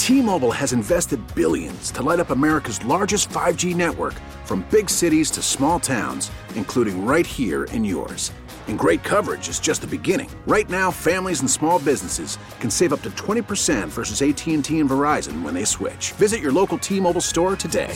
T-Mobile has invested billions to light up America's largest 5G network, from big cities to small towns, including right here in yours. And great coverage is just the beginning. Right now, families and small businesses can save up to 20% versus AT&T and Verizon when they switch. Visit your local T-Mobile store today.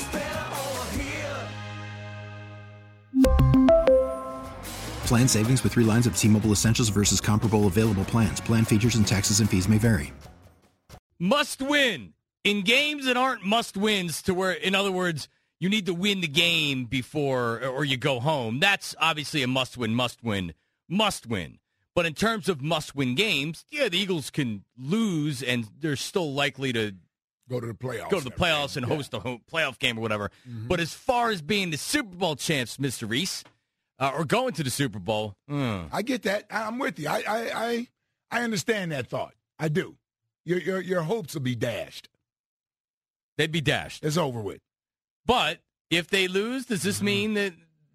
Plan savings with 3 lines of T-Mobile Essentials versus comparable available plans. Plan features and taxes and fees may vary. Must win in games that aren't must wins, to where, in other words, you need to win the game before or you go home. That's obviously a must win. But in terms of must win games, yeah, the Eagles can lose and they're still likely to go to the playoffs and host a playoff game or whatever. Mm-hmm. But as far as being the Super Bowl champs, Mr. Reese, or going to the Super Bowl, I get that. I'm with you. I understand that thought. I do. Your hopes will be dashed. They'd be dashed. It's over with. But if they lose, does this mean that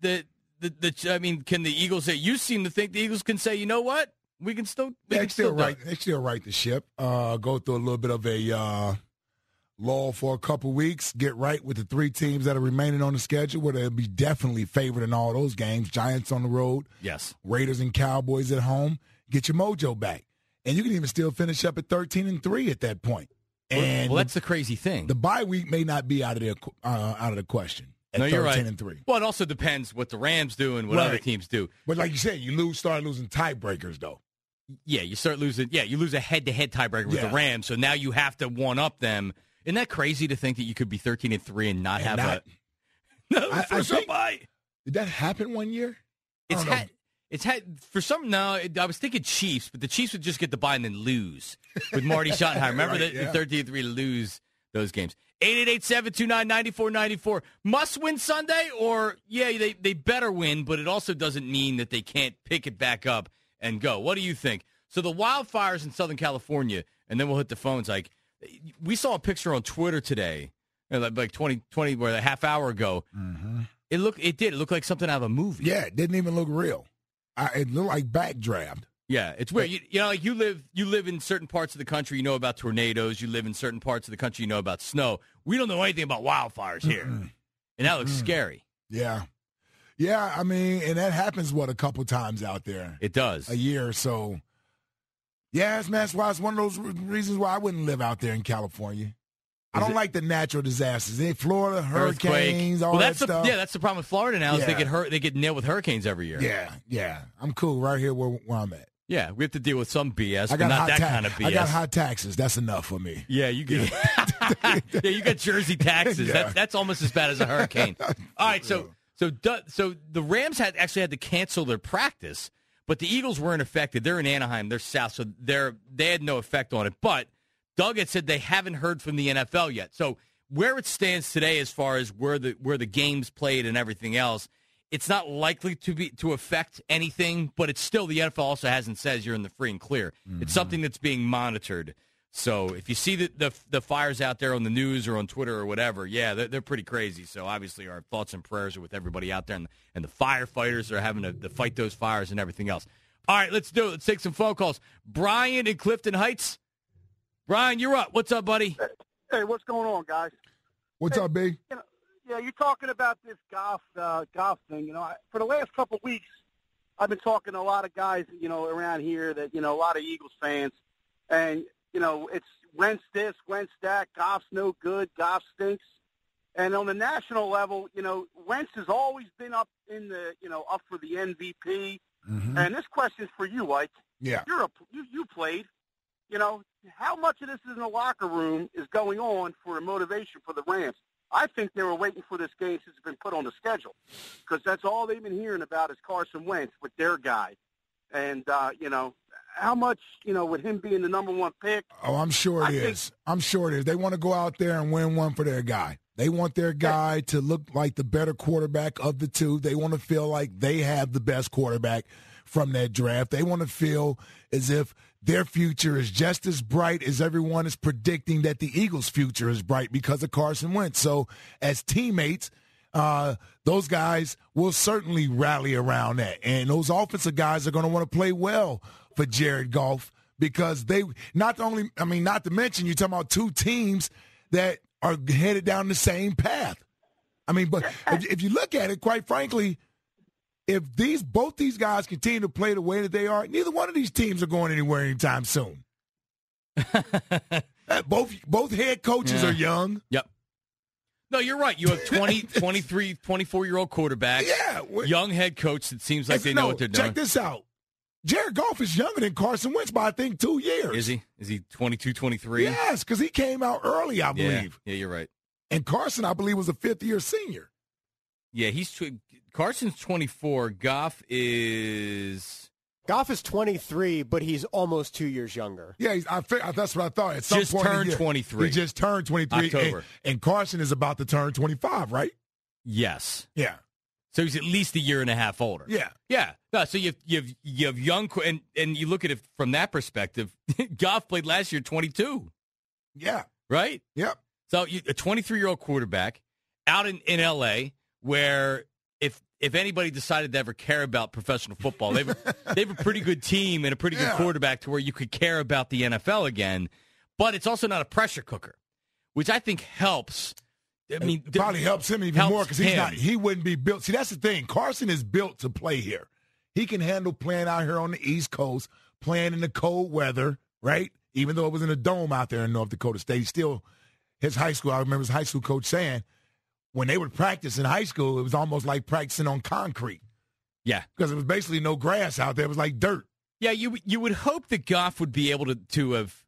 can the Eagles say? You seem to think the Eagles can say, you know what, we can still right the ship. Go through a little bit of a lull for a couple weeks. Get right with the 3 teams that are remaining on the schedule, where they'll be definitely favored in all those games. Giants on the road, yes. Raiders and Cowboys at home. Get your mojo back. And you can even still finish up at 13-3 at that point. And well, that's the crazy thing. The bye week may not be out of the question. At no, you're 13-3. Right. Well, it also depends what the Rams do and what other teams do. But like you said, start losing tiebreakers, though. Yeah, you start losing. Yeah, you lose a head-to-head tiebreaker with the Rams, so now you have to one-up them. Isn't that crazy to think that you could be 13-3 and not have a bye? Did that happen one year? It's had for some. No, I was thinking Chiefs, but the Chiefs would just get the bye and then lose with Marty Schottenheimer. Remember the 13-3 lose those games. 888-729-9494. Must win Sunday, or they better win, but it also doesn't mean that they can't pick it back up and go. What do you think? So the wildfires in Southern California, and then we'll hit the phones. Like, we saw a picture on Twitter today, like 20 where a half hour ago. Mm-hmm. It looked like something out of a movie. Yeah, it didn't even look real. It looked like backdraft. Yeah, it's weird. Like you live in certain parts of the country, you know about tornadoes. You live in certain parts of the country, you know about snow. We don't know anything about wildfires here, and that looks scary. Yeah. I mean, and that happens a couple times out there. It does a year or so. Yeah, that's why it's one of those reasons why I wouldn't live out there in California. I don't like the natural disasters. In Florida, hurricanes, all that stuff. Yeah, that's the problem with Florida now. Is they get nailed with hurricanes every year. Yeah. I'm cool right here where I'm at. Yeah, we have to deal with some BS, but not that kind of BS. I got high taxes. That's enough for me. Yeah, you get. You got Jersey taxes. Yeah. That's almost as bad as a hurricane. All right, so the Rams had to cancel their practice, but the Eagles weren't affected. They're in Anaheim. They're south, so they had no effect on it. But Doug had said they haven't heard from the NFL yet. So where it stands today, as far as where the game's played and everything else, it's not likely to affect anything. But it's still, the NFL also hasn't said you're in the free and clear. Mm-hmm. It's something that's being monitored. So if you see the fires out there on the news or on Twitter or whatever, they're pretty crazy. So obviously our thoughts and prayers are with everybody out there, and the firefighters are having to fight those fires and everything else. All right, let's do it. Let's take some phone calls. Brian in Clifton Heights. Brian, you're up. What's up, buddy? Hey, what's going on, guys? What's up, B? You're talking about this golf thing. For the last couple of weeks, I've been talking to a lot of guys, around here that, a lot of Eagles fans, and, it's Wentz this, Wentz that, golf's no good, golf stinks. And on the national level, Wentz has always been up in the, up for the MVP. Mm-hmm. And this question's for you, Ike. Yeah. You played. How much of this in the locker room is going on for a motivation for the Rams? I think they were waiting for this game since it's been put on the schedule, because that's all they've been hearing about is Carson Wentz with their guy. And, how much, with him being the number one pick? Oh, I'm sure it is. They want to go out there and win one for their guy. They want their guy to look like the better quarterback of the two. They want to feel like they have the best quarterback from that draft. They want to feel as if their future is just as bright as everyone is predicting that the Eagles' future is bright because of Carson Wentz. So as teammates, those guys will certainly rally around that. And those offensive guys are going to want to play well for Jared Goff because they not to mention you're talking about two teams that are headed down the same path. I mean, but if you look at it, quite frankly, if both these guys continue to play the way that they are, neither one of these teams are going anywhere anytime soon. Both head coaches are young. Yep. No, you're right. You have 20, 23, 24-year-old quarterbacks. Yeah. Young head coach that seems like they know what they're doing. Check this out. Jared Goff is younger than Carson Wentz by, I think, 2 years. Is he? Is he 22, 23? Yes, because he came out early, I believe. Yeah, you're right. And Carson, I believe, was a fifth-year senior. Yeah, Carson's 24. Goff is 23, but he's almost 2 years younger. Yeah, that's what I thought. At some just point turned 23. He just turned 23. October. And Carson is about to turn 25, right? Yes. Yeah. So he's at least a year and a half older. Yeah. Yeah. No, so you have young, and you look at it from that perspective. Goff played last year 22. Yeah. Right? Yep. So a 23-year-old quarterback out in L.A. where if anybody decided to ever care about professional football, they have a pretty good team and a pretty good quarterback to where you could care about the NFL again. But it's also not a pressure cooker, which I think helps. I mean, it probably helps him even more because he wouldn't be built. See, that's the thing. Carson is built to play here. He can handle playing out here on the East Coast, playing in the cold weather, right? Even though it was in a dome out there in North Dakota State, still his high school, I remember his high school coach saying, when they would practice in high school, it was almost like practicing on concrete. Yeah. Because it was basically no grass out there. It was like dirt. Yeah, you would hope that Goff would be able to have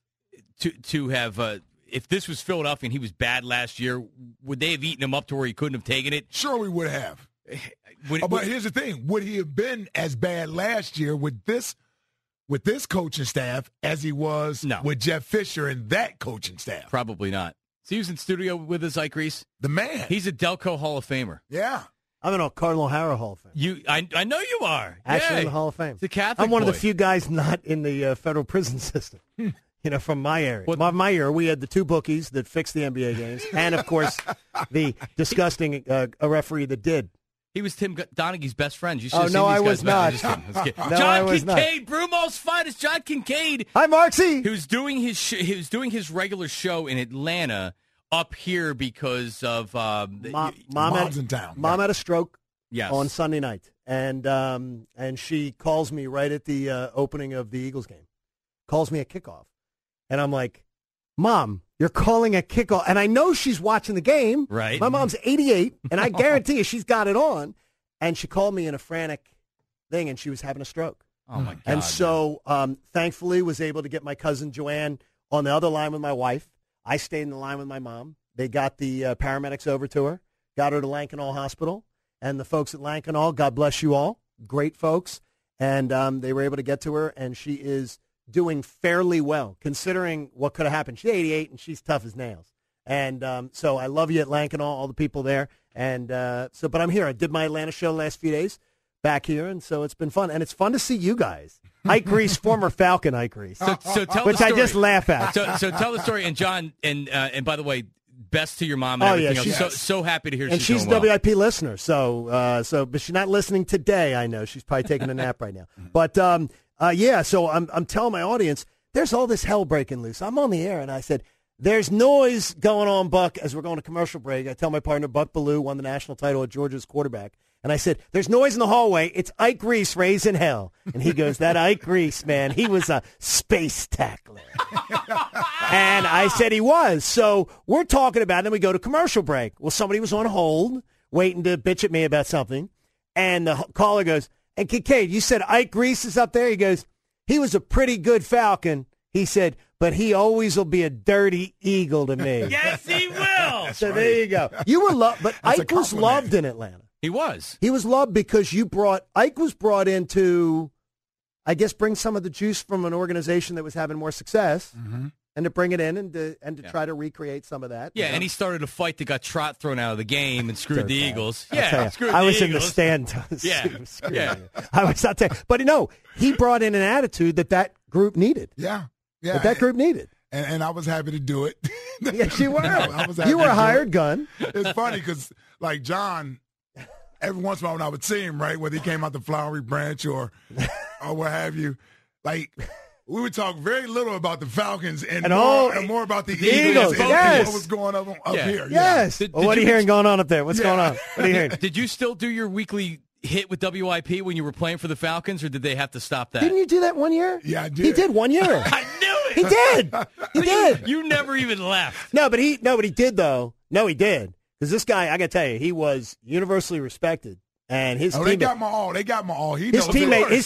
if this was Philadelphia and he was bad last year, would they have eaten him up to where he couldn't have taken it? Sure we would have. But here's the thing. Would he have been as bad last year with this coaching staff as he was with Jeff Fisher and that coaching staff? Probably not. So he was in studio with us, Ike Reese. The man. He's a Delco Hall of Famer. Yeah. I'm in Cardinal O'Hara Hall of Fame. I know you are. Actually in the Hall of Fame. It's a Catholic I'm one boy. of the few guys not in the federal prison system. From my area. My era, we had the two bookies that fixed the NBA games, and, of course, the disgusting a referee that did. He was Tim Donaghy's best friend. You should have seen these I guys was not. John Kincaid, Brumo's finest. John Kincaid. Hi, Marksy. Who's doing his regular show in Atlanta up here because of mom's in town. Mom had a stroke. Yes. On Sunday night, and she calls me right at the opening of the Eagles game. Calls me at kickoff. And I'm like, Mom, you're calling a kickoff. And I know she's watching the game. Right. My mom's 88, and I guarantee you she's got it on. And she called me in a frantic thing, and she was having a stroke. Oh, my God. And so, thankfully, was able to get my cousin Joanne on the other line with my wife. I stayed in the line with my mom. They got the paramedics over to her, got her to Lankenau Hospital. And the folks at Lankenau, God bless you all, great folks. And they were able to get to her, and she is doing fairly well, considering what could have happened. She's 88, and she's tough as nails. And so I love you at Lankenau, all the people there. And but I'm here. I did my Atlanta show the last few days back here, and so it's been fun. And it's fun to see you guys. Ike Reese, former Falcon Ike Reese. So tell which the story. I just laugh at. So tell the story. And John, and by the way, best to your mom and everything else. So happy to hear and she's doing a WIP listener. So but she's not listening today, I know. She's probably taking a nap right now. But so I'm telling my audience, there's all this hell breaking loose. I'm on the air, and I said, there's noise going on, Buck, as we're going to commercial break. I tell my partner, Buck Bellew, won the national title at Georgia's quarterback. And I said, there's noise in the hallway. It's Ike Reese raising hell. And he goes, that Ike Reese, man, he was a space tackler. And I said he was. So we're talking about it, and then we go to commercial break. Well, somebody was on hold waiting to bitch at me about something. And the caller goes, and Kincaid, you said Ike Reese is up there? He goes, he was a pretty good Falcon. He said, but he always will be a dirty Eagle to me. Yes, he will. So there you go. You were loved, but Ike was loved in Atlanta. He was. He was loved because Ike was brought in to, I guess, bring some of the juice from an organization that was having more success, and to bring it in and to try to recreate some of that. Yeah, and he started a fight that got Trot thrown out of the game and screwed the Eagles. Yeah, screwed I the was Eagles. in the stand. Yeah. I was not there. But no, he brought in an attitude that group needed. Yeah. That group needed. And I was happy to do it. Yes, you were. I was happy You were to a do hired it. gun. It's funny because, like, John, every once in a while when I would see him, right, whether he came out the Flowery Branch or what have you, like, We would talk very little about the Falcons and more about the Eagles. And yes. what was going on up here. Yes. Did what are you hearing going on up there? What's going on? What are you hearing? Did you still do your weekly hit with WIP when you were playing for the Falcons, or did they have to stop that? Didn't you do that 1 year? Yeah, I did. He did 1 year. I knew it. He did. He did. You never even left. No, but he did though. No, he did. Because this guy, I got to tell you, he was universally respected. And his they got my all. They got my all. His teammates,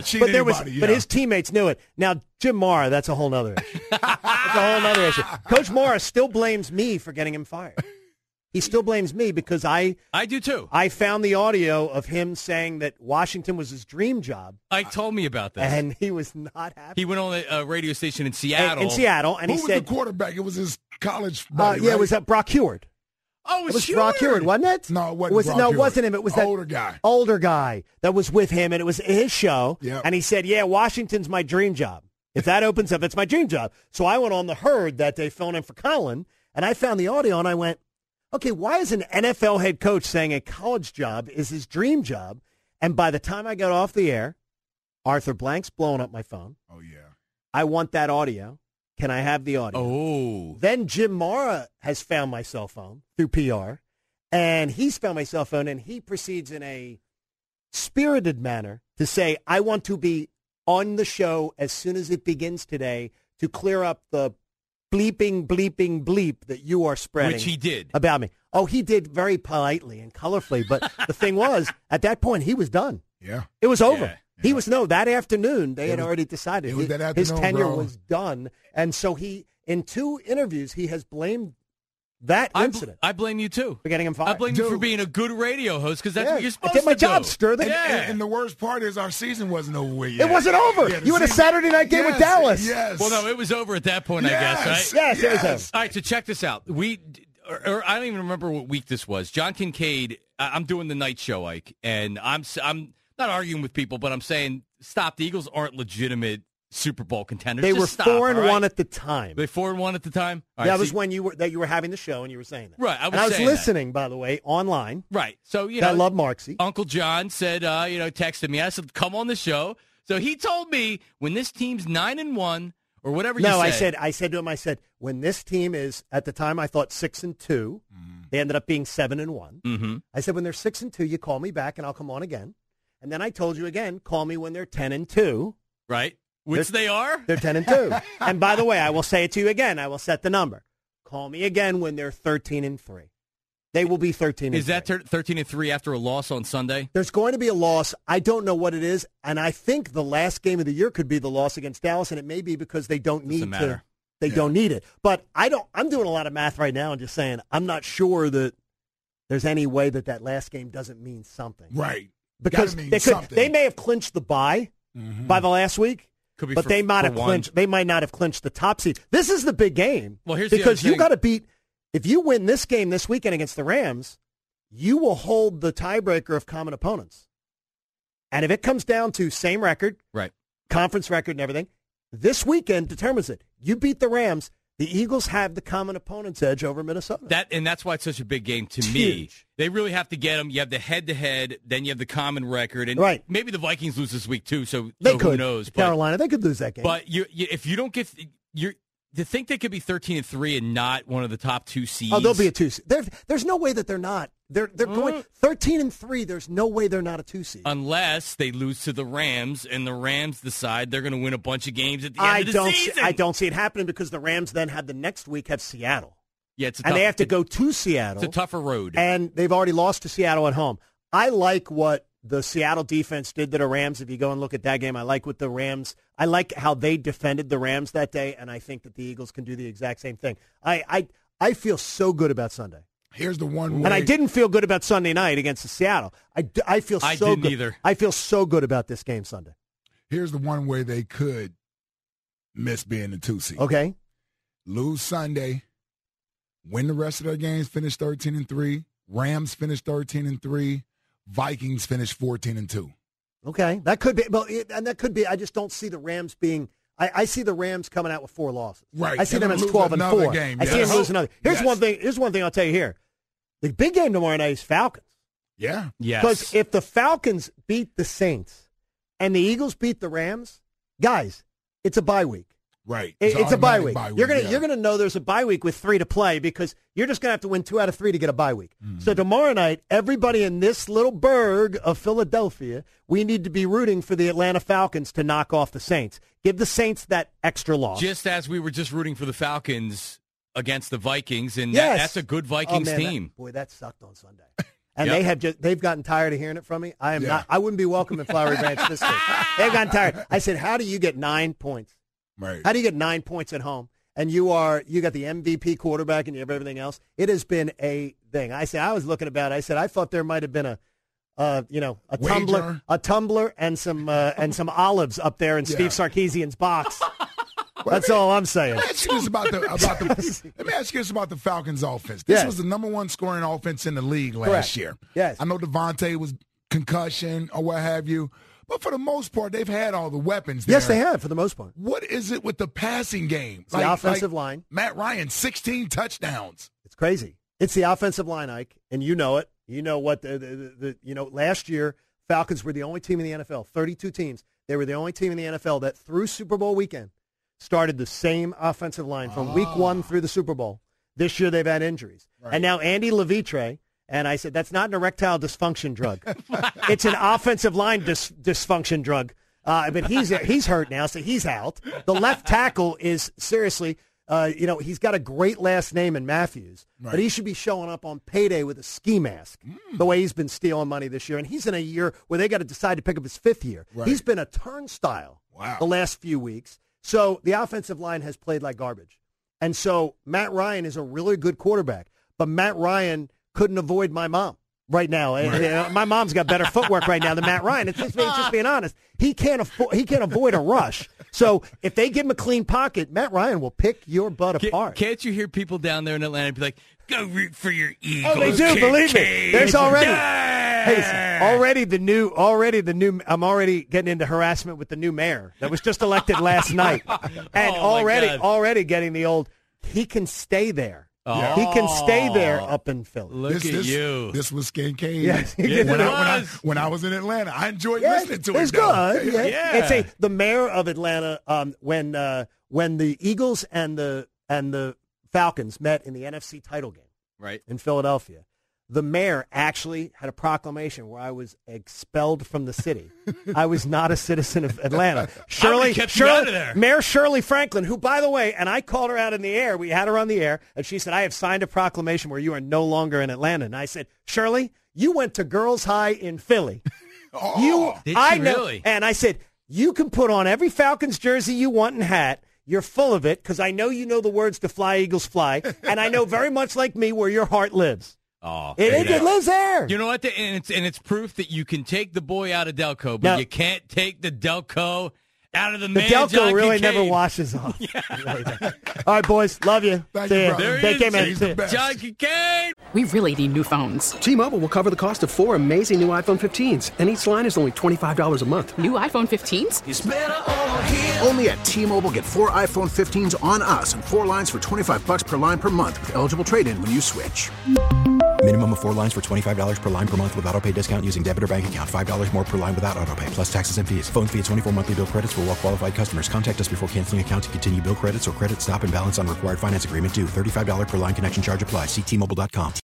but his teammates knew it. Now, Jim Mara, that's a whole nother issue. That's a whole other issue. Coach Mara still blames me for getting him fired. He still blames me because I do too. I found the audio of him saying that Washington was his dream job. Ike told me about that, and he was not happy. He went on a radio station in Seattle. And who he was said the quarterback? It was his college buddy. It was Brock Heward. Oh, it was Brock Heward, wasn't it? No, it wasn't. It wasn't him. It was that older guy that was with him, and it was his show. Yep. And he said, "Yeah, Washington's my dream job. If that opens up, it's my dream job." So I went on the herd that day, filling in for Colin, and I found the audio, and I went, "Okay, why is an NFL head coach saying a college job is his dream job?" And by the time I got off the air, Arthur Blank's blowing up my phone. Oh yeah, I want that audio. Can I have the audio? Oh. Then Jim Mara has found my cell phone through PR, and he's found my cell phone, and he proceeds in a spirited manner to say, I want to be on the show as soon as it begins today to clear up the bleeping that you are spreading. Which he did. About me. Oh, he did very politely and colorfully, but the thing was, at that point, he was done. Yeah. It was over. Yeah. He was, that afternoon, they had already decided his tenure was done. And so in 2 interviews, he has blamed that incident. I blame you, too. For getting him fired. I blame you for being a good radio host, because that's what you're supposed to do. I did my job, do. Sterling. And the worst part is our season wasn't over with yet. It wasn't over. You had a Saturday night game with Dallas. Yes. Well, no, it was over at that point, I guess, right? Yes, it was over. All right, so check this out. I don't even remember what week this was. John Kincaid, I'm doing the night show, Ike, and I'm not arguing with people, but I'm saying, stop. The Eagles aren't legitimate Super Bowl contenders. They Just were stop, 4-1 at the time. They 4-1 at the time. All that right, was when you were having the show and you were saying that. Right, I was listening, by the way, online. Right, so I love Marksy. Uncle John said, texted me. I said, come on the show. So he told me when this team's 9-1 or whatever. No, you said. I said to him, when this team is at the time I thought 6-2, they ended up being 7-1. Mm-hmm. I said when they're 6-2, you call me back and I'll come on again. And then I told you again, call me when they're 10-2. Right. Which they are? They're 10-2. And by the way, I will say it to you again. I will set the number. Call me again when they're 13-3. They will be 13-3. Is that 13-3 after a loss on Sunday? There's going to be a loss. I don't know what it is, and I think the last game of the year could be the loss against Dallas, and it may be because they don't need to. They don't need it. But I'm doing a lot of math right now and just saying I'm not sure that there's any way that last game doesn't mean something. Right. Because they may have clinched the bye by the last week. But they might have clinched. They might not have clinched the top seed. This is the big game. Well, here's because the other you got to beat. If you win this game this weekend against the Rams, you will hold the tiebreaker of common opponents. And if it comes down to same record, right, conference record and everything, this weekend determines it. You beat the Rams. The Eagles have the common opponent's edge over Minnesota. That's why it's such a big game to me. Huge. They really have to get them. You have the head-to-head, then you have the common record, and maybe the Vikings lose this week too. So who knows? Carolina, they could lose that game. But if you don't get to think they could be 13-3 and not one of the top 2 seeds. Oh, they'll be a 2 seed. There's no way that they're not. They're going 13-3. There's no way they're not a 2 seed unless they lose to the Rams and the Rams decide they're going to win a bunch of games at the end of the season. I don't see it happening because the Rams then have the next week have Seattle. Yeah, they have to go to Seattle. It's a tougher road, and they've already lost to Seattle at home. I like what the Seattle defense did to the Rams. If you go and look at that game, I like what the Rams. I like how they defended the Rams that day, and I think that the Eagles can do the exact same thing. I feel so good about Sunday. Here's the one way. And I didn't feel good about Sunday night against Seattle. I feel so didn't good. Either. I feel so good about this game Sunday. Here's the one way they could miss being the 2 seed. Okay. Lose Sunday, win the rest of their games, finish 13-3. Rams finish 13-3. Vikings finish 14-2. Okay, that could be. Well, and that could be. I just don't see the Rams being. I see the Rams coming out with 4 losses. Right. I see them as 12-4. Game, I see them lose another. Here's one thing. Here's one thing I'll tell you here. The big game tomorrow night is Falcons. Yeah. Yes. Because if the Falcons beat the Saints and the Eagles beat the Rams, guys, it's a bye week. Right. It's a bye week. You're yeah. gonna know there's a bye week with 3 to play because you're just gonna have to win 2 out of 3 to get a bye week. So tomorrow night, everybody in this little burg of Philadelphia, we need to be rooting for the Atlanta Falcons to knock off the Saints. Give the Saints that extra loss. Just as we were just rooting for the Falcons against the Vikings, and Yes. that's a good Vikings team. That sucked on Sunday. And they've gotten tired of hearing it from me. I wouldn't be welcome in Flowery Branch this week. They've gotten tired. I said, how do you get 9 points? Right. How do you get 9 points at home? And you got the MVP quarterback and you have everything else. It has been a thing. I was looking about it. I said, I thought there might have been a tumbler and some olives up there in Steve Sarkisian's box. That's all I'm saying. Let me ask you this about the Falcons offense. This was the number 1 scoring offense in the league last year. Yes. I know Devontae was concussion or what have you. But for the most part, they've had all the weapons there. Yes, they have, for the most part. What is it with the passing game? It's the offensive line. Matt Ryan, 16 touchdowns. It's crazy. It's the offensive line, Ike, and you know it. You know what last year, Falcons were the only team in the NFL, 32 teams. They were the only team in the NFL that through Super Bowl weekend started the same offensive line from week 1 through the Super Bowl. This year they've had injuries. Right. And now Andy Levitre, and I said, that's not an erectile dysfunction drug. It's an offensive line dysfunction drug. But he's hurt now, so he's out. The left tackle is seriously, he's got a great last name in Matthews, but he should be showing up on payday with a ski mask, the way he's been stealing money this year. And he's in a year where they got to decide to pick up his 5th year. Right. He's been a turnstile the last few weeks. So the offensive line has played like garbage. And so Matt Ryan is a really good quarterback, but Matt Ryan couldn't avoid my mom right now. Right. My mom's got better footwork right now than Matt Ryan. It's just being honest. He can't avoid a rush. So if they give him a clean pocket, Matt Ryan will pick your butt apart. Can't you hear people down there in Atlanta be like, go root for your Eagles? Oh, they do. Believe me. There's already. Hey, already the new. I'm already getting into harassment with the new mayor that was just elected last night, and already getting the old. He can stay there. Oh. He can stay there up in Philly. Look at you. This was Kincaid. Yes, when I was in Atlanta, I enjoyed listening to it. It's good. Yeah. It's the mayor of Atlanta. When the Eagles and the Falcons met in the NFC title game, right in Philadelphia, the mayor actually had a proclamation where I was expelled from the city. I was not a citizen of Atlanta. Mayor Shirley Franklin, who, by the way, and I called her out in the air. We had her on the air, and she said, I have signed a proclamation where you are no longer in Atlanta. And I said, Shirley, you went to Girls High in Philly. Did she really? And I said, you can put on every Falcons jersey you want and hat. You're full of it because I know you know the words to Fly, Eagles, Fly. And I know very much like me where your heart lives. Oh, it lives there. You know what? And it's proof that you can take the boy out of Delco, but you can't take the Delco out of the man. The Delco John really Kincaid. never washes off. All right, boys. Love you. Thank you, brother. There he man. is. John Kincaid. We really need new phones. T-Mobile will cover the cost of 4 amazing new iPhone 15s, and each line is only $25 a month. New iPhone 15s? It's better over here. Only at T-Mobile, get 4 iPhone 15s on us and 4 lines for $25 per line per month with eligible trade-in when you switch. Minimum of 4 lines for $25 per line per month with autopay discount using debit or bank account. $5 more per line without autopay, plus taxes and fees. Phone fee at 24 monthly bill credits for well-qualified customers. Contact us before canceling account to continue bill credits or credit stop and balance on required finance agreement due. $35 per line connection charge applies. See T-Mobile.com.